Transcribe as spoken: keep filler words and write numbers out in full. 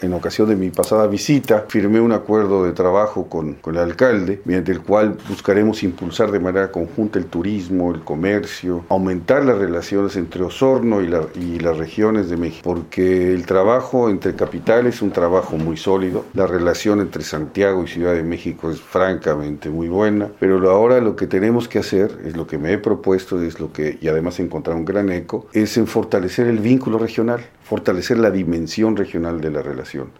En ocasión de mi pasada visita, firmé un acuerdo de trabajo con, con el alcalde, mediante el cual buscaremos impulsar de manera conjunta el turismo, el comercio, aumentar las relaciones entre Osorno y, la, y las regiones de México, porque el trabajo entre capitales es un trabajo muy sólido, la relación entre Santiago y Ciudad de México es francamente muy buena, pero ahora lo que tenemos que hacer, es lo que me he propuesto, es lo que, y además he encontrado un gran eco, es en fortalecer el vínculo regional, fortalecer la dimensión regional de la relación.